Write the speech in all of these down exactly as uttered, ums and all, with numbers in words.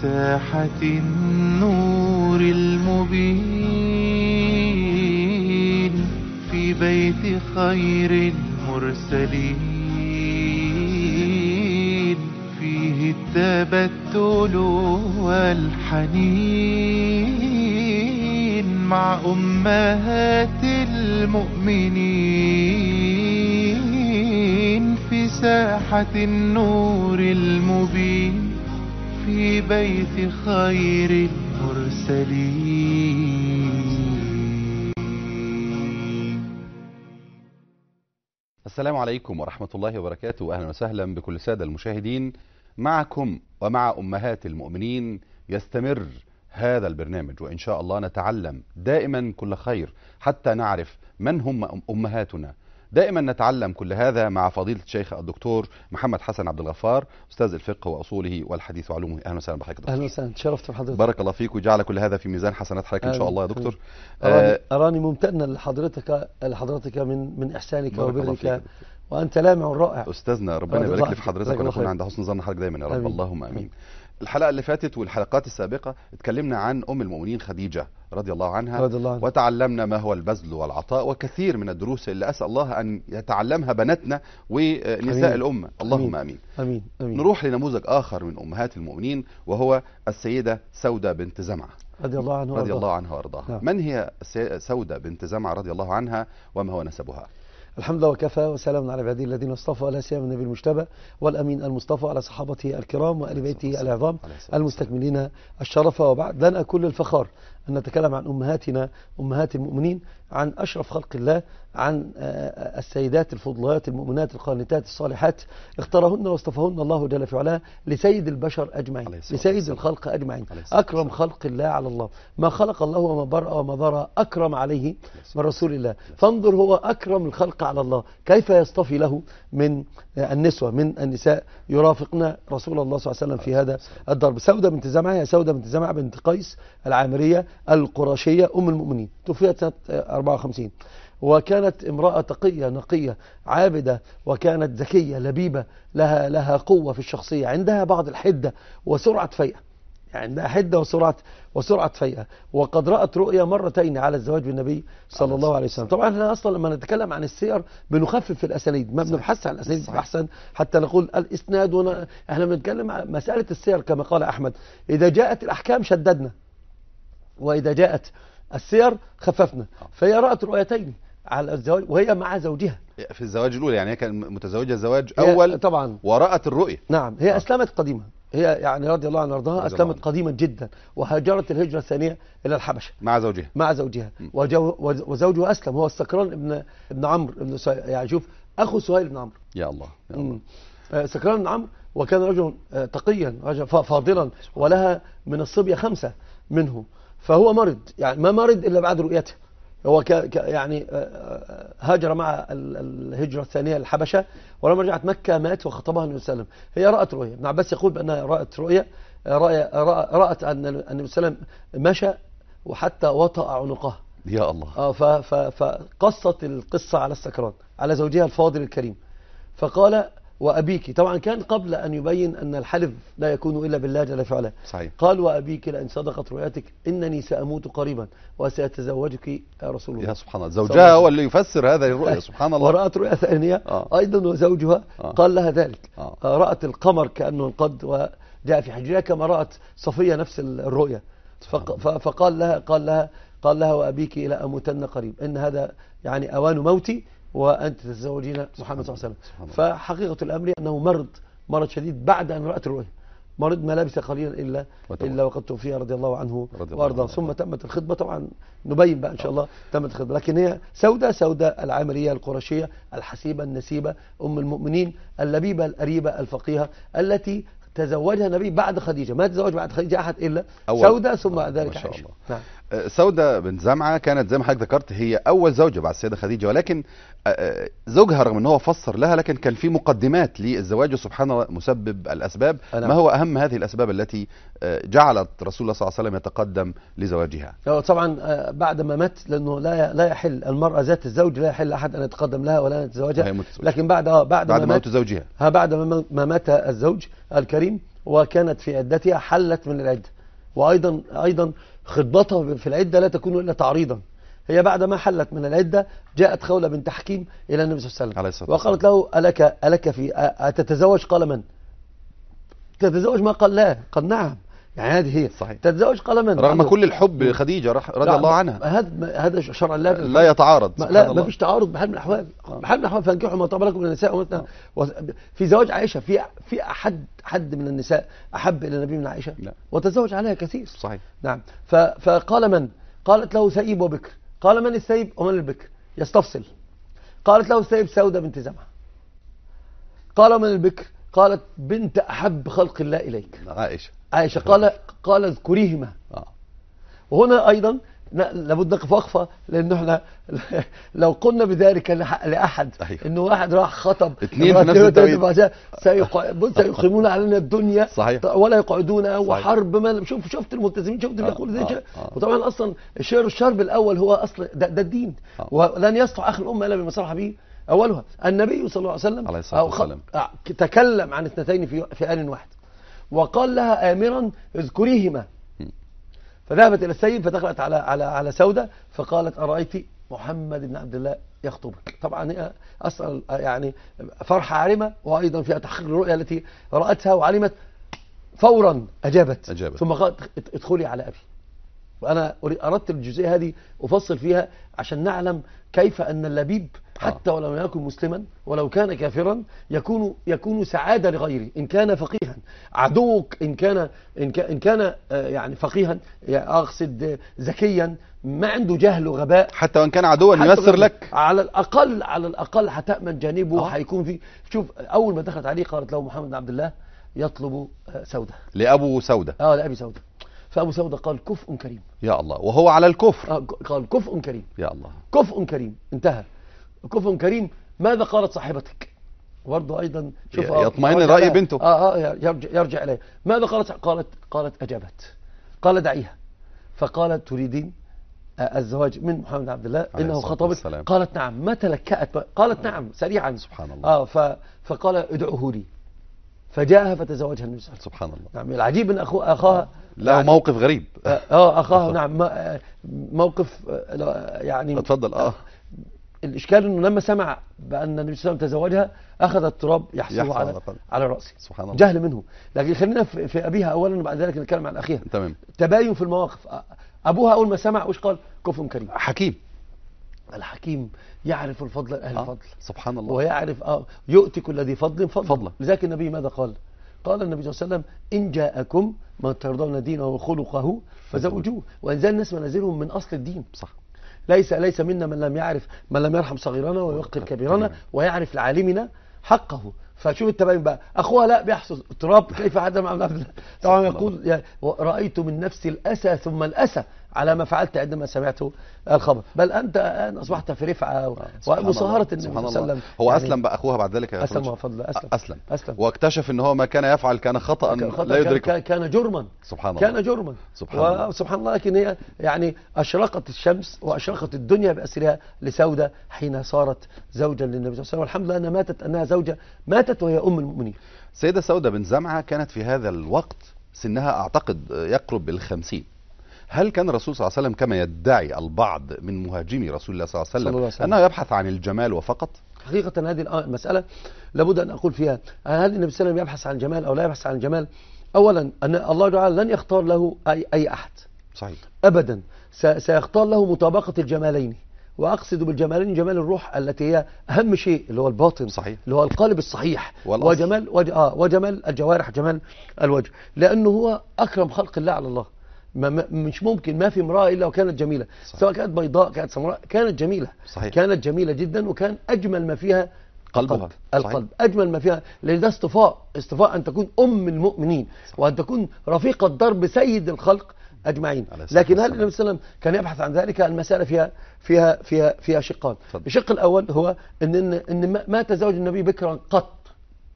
ساحة النور المبين في بيت خير المرسلين، فيه التبتل والحنين مع أمهات المؤمنين، في ساحة النور المبين في بيت خير المرسلين. السلام عليكم ورحمة الله وبركاته. أهلا وسهلا بكل السادة المشاهدين. معكم ومع أمهات المؤمنين يستمر هذا البرنامج، وإن شاء الله نتعلم دائما كل خير حتى نعرف من هم أمهاتنا. دائما نتعلم كل هذا مع فضيلة الشيخ الدكتور محمد حسن عبد الغفار، أستاذ الفقه وأصوله والحديث وعلومه. أهلا وسهلا بحضرتك دكتور. أهلا وسهلا، تشرفت بحضرتك. بارك الله فيك وجعل كل هذا في ميزان حسنات حضرتك إن شاء الله يا دكتور. أراني, أراني ممتنا لحضرتك لحضرتك من من إحسانك وبرك، وأنت لامع رائع أستاذنا. ربنا يبارك لي في حضرتك ونكون عند حسن ظن حضرتك دايما يا رب. أمين. اللهم آمين. الحلقة اللي فاتت والحلقات السابقة اتكلمنا عن أم المؤمنين خديجة رضي الله عنها، رضي الله عنها. وتعلمنا ما هو البذل والعطاء وكثير من الدروس اللي أسأل الله أن يتعلمها بناتنا ونساء الأمة. اللهم آمين. أمين. أمين. نروح لنموذج آخر من أمهات المؤمنين، وهو السيدة سودة بنت زمعة رضي الله عنها رضي الله عنها وارضاها. نعم. من هي سودة بنت زمعة رضي الله عنها وما هو نسبها؟ الحمد لله وكفى، وسلام على عباده الذين اصطفى، لا سيما النبي المجتبى والأمين المصطفى، على صحابته الكرام وآل بيته العظام المستكملين الشرف. وبعد، لنا كل الفخار أن نتكلم عن أمهاتنا أمهات المؤمنين، عن أشرف خلق الله، عن السيدات الفضليات المؤمنات القانتات الصالحات، اختارهن واصطفاهن الله جل في علاه لسيد البشر أجمعين، لسيد الخلق أجمعين، أكرم خلق الله على الله. ما خلق الله وما برأ وما ضرى أكرم عليه من رسول الله. فانظر، هو أكرم الخلق على الله، كيف يصطفي له من النسوة، من النساء يرافقنا رسول الله صلى الله عليه وسلم في هذا الضرب. سودة بنت زمعة هي سودة بنت زمعة بنت قيس العامرية القرشية أم المؤمنين، توفيت سنة أربعة وخمسين، وكانت امرأة تقية نقية عابدة، وكانت ذكية لبيبة، لها لها قوة في الشخصية، عندها بعض الحدة وسرعة فيئة، يعني عندها حدة وسرعة وسرعة فيئة. وقد رأت رؤيا مرتين على الزواج بالنبي صلى الله عليه وسلم. طبعا احنا اصلا لما نتكلم عن السير بنخفف في الاسانيد، ما بنبحث عن الاسانيد احسن حتى نقول الاسناد. ون... احنا بنتكلم عن مسألة السير كما قال احمد، اذا جاءت الاحكام شددنا، واذا جاءت السير خففنا. فهي رأت رؤيتين على الزواج وهي مع زوجها في الزواج الأولى، يعني هي كانت متزوجة زواج أول طبعا، ورأت الرؤية. نعم. هي آه. أسلمت قديما، هي يعني رضي الله عنها وارضاها أسلمت قديما جدا، وهاجرت الهجرة الثانية إلى الحبشة مع زوجها مع زوجها وجو وزوجها أسلم، هو السكران ابن ابن عمرو ابن سي... يعني شوف أخو سهيل بن عمرو. يا الله, يا الله. سكران بن عمرو، وكان رجلا تقيا رجلا فاضلا، ولها من الصبية خمسة منه، فهو مرض، يعني ما مرض إلا بعد رؤيته. هو ك... ك... يعني هاجر مع الهجرة الثانية الحبشة، ولما رجعت مكة مات وخطبها النبي صلى الله عليه وسلم. هي رأت رؤيا، ابن عباس يقول بأنها رأت رؤيا رأي... رأت أن النبي صلى الله عليه وسلم مشى وحتى وطأ عنقها. يا الله. اه ف... ف... فقصت القصة على السكران، على زوجها الفاضل الكريم، فقال وأبيك. طبعا كان قبل أن يبين أن الحلف لا يكون إلا بالله جل في علاه. صحيح. قال وأبيك لأن صدقت رؤيتك إنني سأموت قريبا وسأتزوجك يا رسول الله. يا سبحان الله، زوجها هو اللي يفسر هذه الرؤيا. سبحان الله. ورأت رؤيا ثانية آه. أيضا وزوجها آه. قال لها ذلك. آه. رأت القمر كأنه انقض وجاء في حجرها، كما رأت صفية نفس الرؤيا. فقال لها قال لها قال لها وأبيك إلى أموتن قريب، إن هذا يعني أوان موتي وأنت تتزوجين محمد صلى الله عليه وسلم. فحقيقة الأمر أنه مرض مرض شديد بعد أن رأت الرؤيا، مرض ما لبث قليلا إلا إلا وقد توفي رضي الله عنه وأرضاه. ثم تمت الخطبة. طبعا نبين بقى إن شاء الله تمت الخطبة. لكن هي سودة سودة العامرية القرشية الحسيبة النسيبة أم المؤمنين اللبيبة الأريبة الفقيهة، التي تزوجها النبي بعد خديجة، ما تزوج بعد خديجة أحد إلا سودة، ثم ذلك عائشة. نعم. سودة بنت زمعة كانت زي ما حضرتك ذكرت هي أول زوجة بعد السيدة خديجة، ولكن زوجها رغم أنه فسر لها، لكن كان في مقدمات للزواج، سبحان الله مسبب الأسباب. أنا. ما هو أهم هذه الأسباب التي جعلت رسول الله صلى الله عليه وسلم يتقدم لزواجها؟ طبعا بعد ما مات، لأنه لا لا يحل المرأة ذات الزوج لا يحل أحد أن يتقدم لها ولا أن يتزوجها، لكن بعد بعد, بعد ما موت زوجها بعد ما مات الزوج الكريم وكانت في عدتها حلت من العدة، وأيضا أيضا خطبتها في العدة لا تكون إلا تعريضا. هي بعد ما حلت من العدة جاءت خولة بنت حكيم إلى النبي صلى الله عليه وسلم وقالت له ألك, ألك في أتتزوج؟ قال من؟ تتزوج؟ ما قال لا، قال نعم. يعني هذه هي صحيح. تتزوج؟ قال من؟ رغم كل الحب خديجة رضي الله عنها. هذا هذا شرع الله لا يتعارض. ما لا ما فيش تعارض بحال من الأحوال. بحال من الأحوال فانكحوا ما طاب لكم من النساء ومثنى. في زواج عائشة في في أحد حد من النساء أحب إلى النبي من عائشة؟ لا. وتزوج عليها كثير. صحيح. نعم. فقال من؟ قالت له ثيب وبكر. قال من الثيب ومن البكر؟ يستفصل. قالت له الثيب سودة بنت زمعة. قال من البكر؟ قالت بنت أحب خلق الله إليك، عائشة. عائشة. قال قال اذكريهما. آه. وهنا أيضا لابد نقف وقفة، لأنه احنا لو قلنا بذلك لأحد إنه واحد راح خطب اثنين في نفس التوقيت سيقيمون علينا الدنيا. صحيح. ولا يقعدون وحرب. ما شوف شفت الملتزمين، شفت اللي يقول ذلك. وطبعا أصلا الشعر الشرب الأول هو أصل ده, ده الدين. آه. ولن يسطع آخر الأمة إلا بما صلح به أولها. النبي صلى الله عليه وسلم عليه الصلاة والسلام تكلم عن اثنتين في في آن واحد، وقال لها آمرا اذكريهما. فذهبت إلى السيد فدخلت على على على سودة فقالت أرأيت محمد بن عبد الله يخطبك. طبعا هي أصلا يعني فرحة عارمة، وأيضا فيها تحقيق الرؤيا التي رأتها وعلمت فورا أجابت, أجابت. ثم قالت ادخلي على أبي. وأنا أردت الجزئية هذه أفصل فيها عشان نعلم كيف أن اللبيب حتى ولو لم يكن مسلما ولو كان كافرا يكون يكون سعادة لغيره إن كان فقيها. عدوك إن كان إن كان, إن كان يعني فقيها، أقصد ذكيا، ما عنده جهل وغباء، حتى وإن كان عدوا ييسر لك، على الأقل على الأقل هتأمن جانبه وهيكون في. شوف أول ما دخلت عليه قالت له محمد بن عبد الله يطلب سودة، لأبو سودة. اه لأبي سودة. فأبو سودة قال كفء كريم. يا الله، وهو على الكفر. آه قال كفء كريم. يا الله، كفء كريم. انتهى. كفء كريم. ماذا قالت صاحبتك؟ برضه أيضا شوف يطمئن رأي بنته. آه, اه يرجع, يرجع إليه. ماذا قالت؟ قالت قالت أجابت. قال دعيها. فقالت تريدين الزواج من محمد بن عبد الله إنه خطبك؟ قالت نعم. ما تلكأت. قالت نعم سريعا. سبحان الله. آه فقال ادعوه لي. فجاءها فتزوجها النبي صلى الله عليه وسلم. سبحان الله. نعم. العجيب ان اخوها اخاها له يعني موقف غريب. اه اخاها نعم موقف يعني اتفضل. اه الاشكال انه لما سمع بان النبي صلى الله عليه وسلم تزوجها اخذ التراب يحسبه على على راسه. سبحان الله. جهل منه. لكن خلينا في ابيها اولا وبعد ذلك نتكلم عن اخيها. تمام. تباين في المواقف. ابوها اول ما سمع وش قال؟ كفء كريم. حكيم. الحكيم يعرف الفضل اهل الفضل. آه. سبحان الله. ويعرف اه يؤتي كل ذي فضل فضل. فضلا. لذلك النبي ماذا قال؟ قال النبي صلى الله عليه وسلم إن جاءكم من ترضون دينه وخلقه فزوجوه. وإنزال الناس منازلهم من أصل الدين. صح. ليس ليس منا من لم يعرف من لم يرحم صغيرنا ويوقر كبيرنا ويعرف لعالمنا حقه. فشوف التباين بقى. أخوها لا بيحصل تراب كيف حدا مع عبد الله. طبعا يقول رأيت من نفسي الأسى ثم الأسى على ما فعلت عندما سمعت الخبر. بل أنت الآن أصبحت في رفعة ومصاهرة النبي صلى الله عليه وسلم. هو يعني أسلم بقى أخوها بعد ذلك. أسلم فضل أسلم. أسلم. أسلم. واكتشف أن هو ما كان يفعل كان خطأ لا يدركه. كان جرما. سبحان الله. كان جرما. سبحان الله. سبحان الله. لكن هي يعني أشرقت الشمس وأشرقت الدنيا بأسرها لسودة حين صارت زوجا للنبي صلى الله عليه وسلم. والحمد لله أنها ماتت أنها زوجة ماتت وهي أم المؤمنين. سيدة سودة بن زمعة كانت في هذا الوقت سنها أعتقد يقرب بالخمسين. هل كان الرسول صلى الله عليه وسلم كما يدعي البعض من مهاجمي رسول الله صلى الله عليه وسلم, الله عليه وسلم. أنه يبحث عن الجمال وفقط؟ حقيقة هذه المسألة لابد أن أقول فيها هل النبي صلى الله عليه وسلم يبحث عن الجمال أو لا يبحث عن الجمال؟ أولا أن الله تعالى لن يختار له أي, أي أحد. صحيح. أبدا. سيختار له مطابقة الجمالين. وأقصد بالجمالين جمال الروح التي هي أهم شيء اللي هو الباطن. صحيح. اللي هو القلب الصحيح. والأصل. وجمال وج... آه وجمال الجوارح جمال الوجه. لأنه هو أكرم خلق الله على الله. ما مش ممكن ما في امرأة إلا وكانت جميلة. صحيح. سواء كانت بيضاء كانت سمراء كانت جميلة. صحيح. كانت جميلة جدا وكان أجمل ما فيها قلبها. القلب. القلب أجمل ما فيها لأن ده اصطفاء اصطفاء أن تكون أم المؤمنين. صحيح. وأن تكون رفيقة درب سيد الخلق أجمعين. لكن هل النبي صلى الله عليه وسلم كان يبحث عن ذلك؟ المسألة فيها فيها فيها فيها شقان. الشق الأول هو إن إن, إن ما تزوج النبي بكرا قط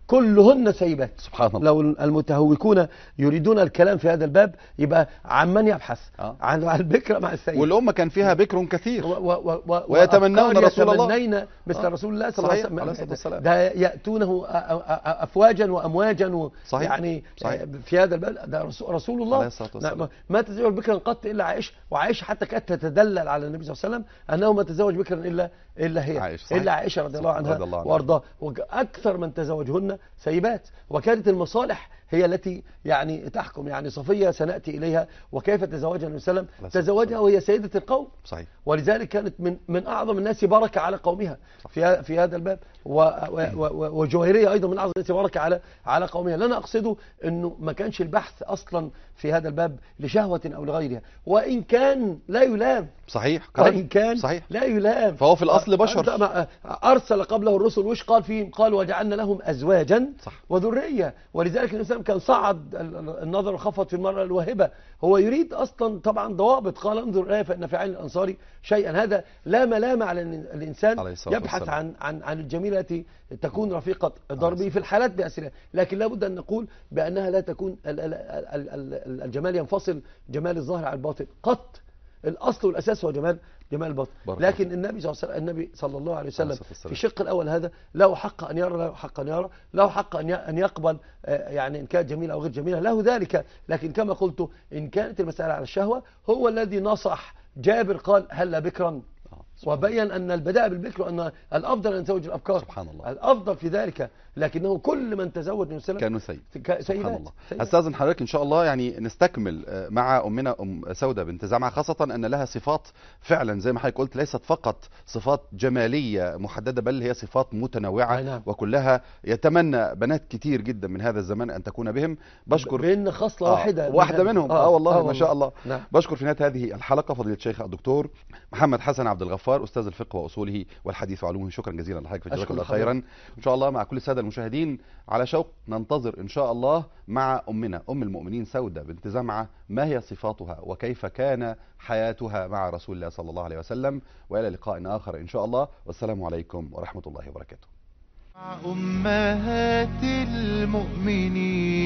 كلهن سيبات. سبحان الله. لو المتهوكون يريدون الكلام في هذا الباب يبقى عن من يبحث؟ آه. عن البكر مع السيد. والأمة كان فيها بكر كثير و و و ويتمنون رسول الله، يتمنين مثل آه. رسول الله صلى الله عليه صحيح. عليه الصلاة وسلم. والسلام. ده يأتونه أ- أ- أفواجا وأمواجا و صحيح. يعني صحيح. في هذا البلد ده رسول, رسول الله عليه الصلاة والسلام. نعم. ما تزوج بكرا قط إلا عائشة، وعائشة حتى كانت تتدلل على النبي صلى الله عليه وسلم أنه ما تزوج بكرا إلا إلا هي عائشة. صحيح. إلا عائشة رضي الله عنها رضي الله عنها. وأرضاها. وأكثر من تزوجهن سيبات، وكانت المصالح هي التي يعني تحكم. يعني صفية سنأتي إليها وكيف تزوجها النبي صلى الله عليه وسلم، تزوجها وهي سيدة القوم. صحيح. ولذلك كانت من من أعظم الناس بركة على قومها في في هذا الباب. و- و- و- وجويرية أيضا من أعظم الناس بركة على على قومها. لنا أقصده أنه ما كانش البحث أصلا في هذا الباب لشهوة أو لغيرها، وإن كان لا يلام. صحيح. وإن كان صحيح. لا يلام، فهو في الأصل بشر. أنت ما- أرسل قبله الرسل وش قال فيهم؟ قال وجعلنا لهم أزواجا صح. وذرية. ولذلك الإنسان كان صعد النظر وخفض في المرأة الواهبة. هو يريد أصلا طبعا ضوابط. قال انظر إليه فإن في عين الأنصار شيئا. هذا لا ملام على أن الإنسان عليه الصلاة يبحث والسلام. عن عن عن الجميلة التي تكون رفيقة ضربه في الحالات بأسرها، لكن لابد أن نقول بأنها لا تكون ال- ال- ال- ال- الجمال ينفصل جمال الظاهر على الباطن قط. الأصل والأساس هو جمال جمال الباطن. بارك لكن النبي صلى الله عليه وسلم النبي صلى الله عليه وسلم عليه الصلاة والسلام. في الشق الأول هذا له حق أن يرى، له حق أن يرى، له حق أن ي- أن يقبل، آه، يعني إن كانت جميلة أو غير جميلة له ذلك. لكن كما قلت إن كانت المسألة على الشهوة، هو الذي نصح جابر قال هل بكرا، وبين أن البداء بالبكر وأن الأفضل أن يتزوج الأبكار. سبحان الله. الأفضل في ذلك، لكنه كل من تزوج من وسلم كانوا سيد. ك- سبحان سيدات. الله. سيدات. استاذن حضرتك ان شاء الله يعني نستكمل آه، مع امنا ام سوده بنت زمعه، خاصه ان لها صفات فعلا زي ما حضرتك قلت ليست فقط صفات جماليه محدده، بل هي صفات متنوعه. أي نعم. وكلها يتمنى بنات كتير جدا من هذا الزمان ان تكون بهم. بشكر بين خصلة آه، واحدة واحده من- منهم. اه والله آه ما شاء الله. نعم. بشكر في نهايه هذه الحلقه فضيله الشيخ الدكتور محمد حسن عبد الغفار، استاذ الفقه واصوله والحديث وعلومه. شكرا جزيلا لحضرتك، جزاك أشكر الله حضرتك. خيرا. ان شاء الله مع كل الساده المشاهدين على شوق ننتظر ان شاء الله مع امنا ام المؤمنين سوده بنت زمعه ما هي صفاتها وكيف كان حياتها مع رسول الله صلى الله عليه وسلم. والى لقاء اخر ان شاء الله، والسلام عليكم ورحمه الله وبركاته. مع أمهات المؤمنين